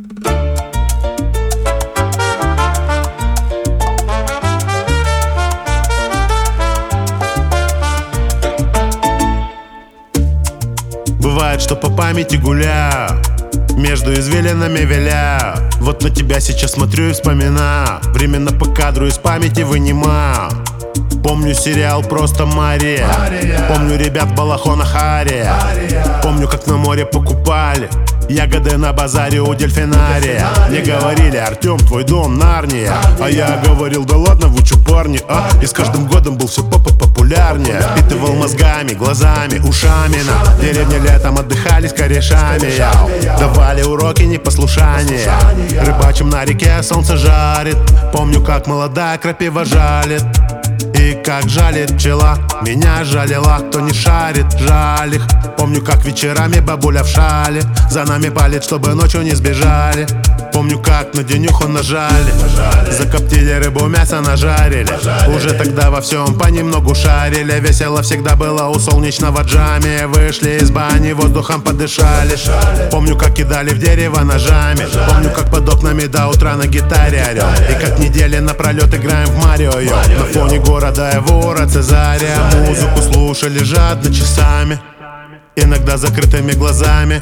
Бывает, что по памяти гуляю, между извилинами виляю. Вот на тебя сейчас смотрю и вспоминаю, временно по кадру из памяти вынимаю. Помню сериал «Просто Мария», помню ребят в балахонах Ария. Помню, как на море покупали ягоды на базаре у дельфинария. Мне говорили: Артем, твой дом Нарния. А я говорил: да ладно, вы чё, парни, а? И с каждым годом был все популярнее. Впитывал мозгами, глазами, ушами. На деревне летом отдыхали с корешами. Давали уроки непослушания. Рыбачим на реке, солнце жарит. Помню, как молодая крапива жалит. И как жалит пчела, меня жалила. Кто не шарит, жаль их. Помню, как вечерами бабуля в шале за нами палит, чтобы ночью не сбежали. Помню, как на денюху нажали, закоптили рыбу, мясо нажарили. Уже тогда во всем понемногу шарили. Весело всегда было у солнечного джами. Вышли из бани, воздухом подышали. Помню, как кидали в дерево ножами. Помню, как под окнами до утра на гитаре орём. И как недели напролёт играем в Марио. На фоне города Эвора, Цезария. Музыку слушали жадно часами, иногда закрытыми глазами.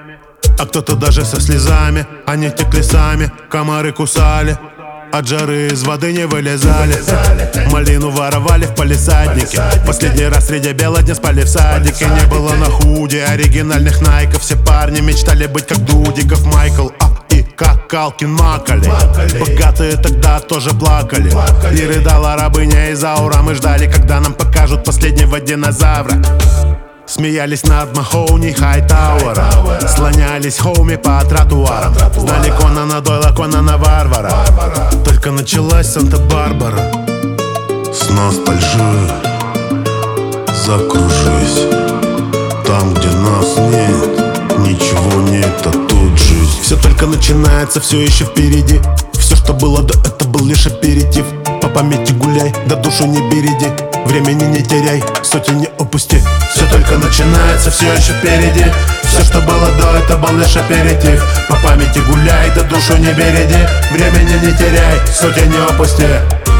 А кто-то даже со слезами. Они текли сами, комары кусали, от жары из воды не вылезали. Малину воровали в палисаднике. Последний раз среди бела дня спали в садике. Не было на худе оригинальных найков. Все парни мечтали быть как Дудиков Майкл, и как Калкин Макали. Богатые тогда тоже плакали. И рыдала рабыня из аура. Мы ждали, когда нам покажут последнего динозавра. Смеялись над Махоуни Хайтауэра. Слонялись хоуми по тротуарам. Знали Конана Дойла, Конана Варвара. Только началась Санта-Барбара. С ностальжией закружись. Там, где нас нет, ничего нет, а тут жизнь. Все только начинается, все еще впереди. Все, что было до, это был лишь аперитив. По памяти гуляй, да душу не береди. Времени не теряй, сотни не упусти. Все только начинается, все еще впереди. Все, что было до, это был лишь аперитив. По памяти гуляй, да душу не береди. Времени не теряй, сотни не упусти.